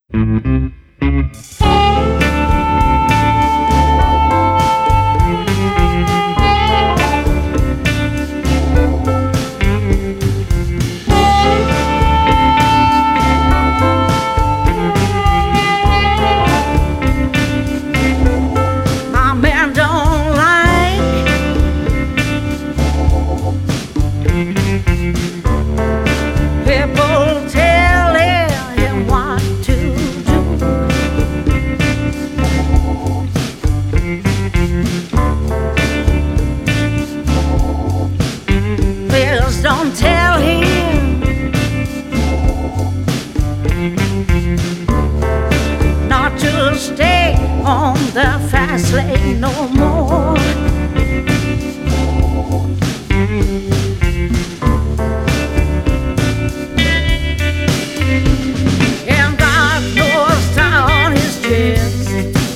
Don't tell him not to stay on the fast lane no more. And God knows down his chest,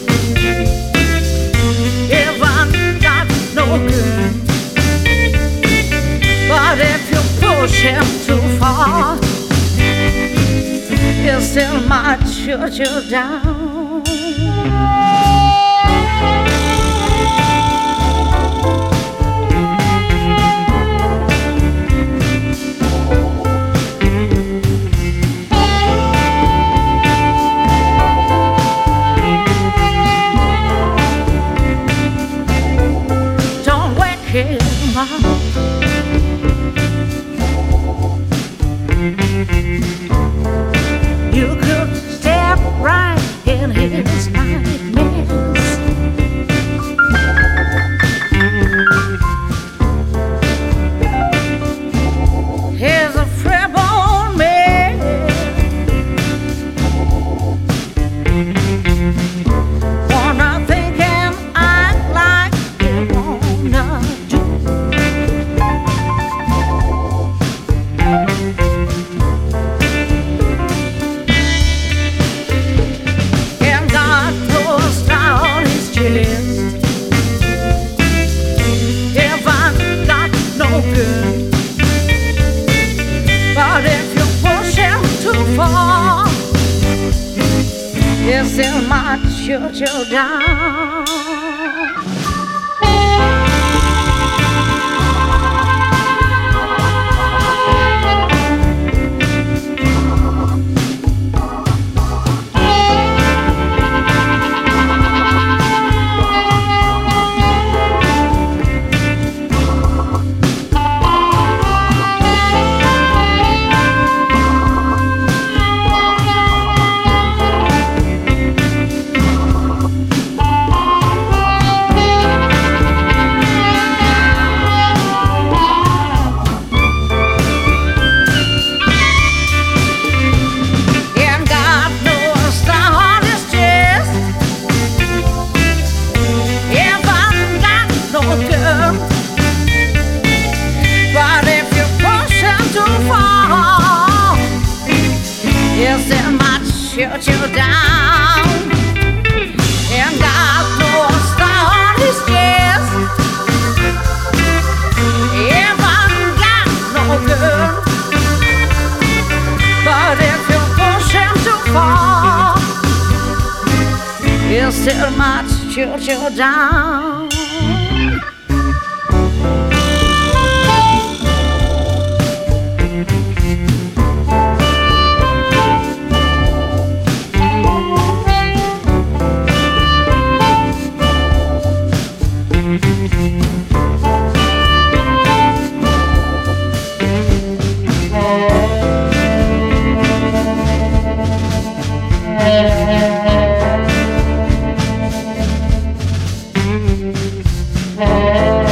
if I'm not no good. But if you push him too far, you still might shut you down. Don't wake him up. You could step right in his nightmares. He's a free-born man, wanna think and act like he wanna do. If I'm not no good, but if you push him too far, you still might shut you down. But if you push him too far, yes, it might shut you down. And God knows down his chest, if I'm got no good. But if you push him too far, yes, it might shut you down. Thank you.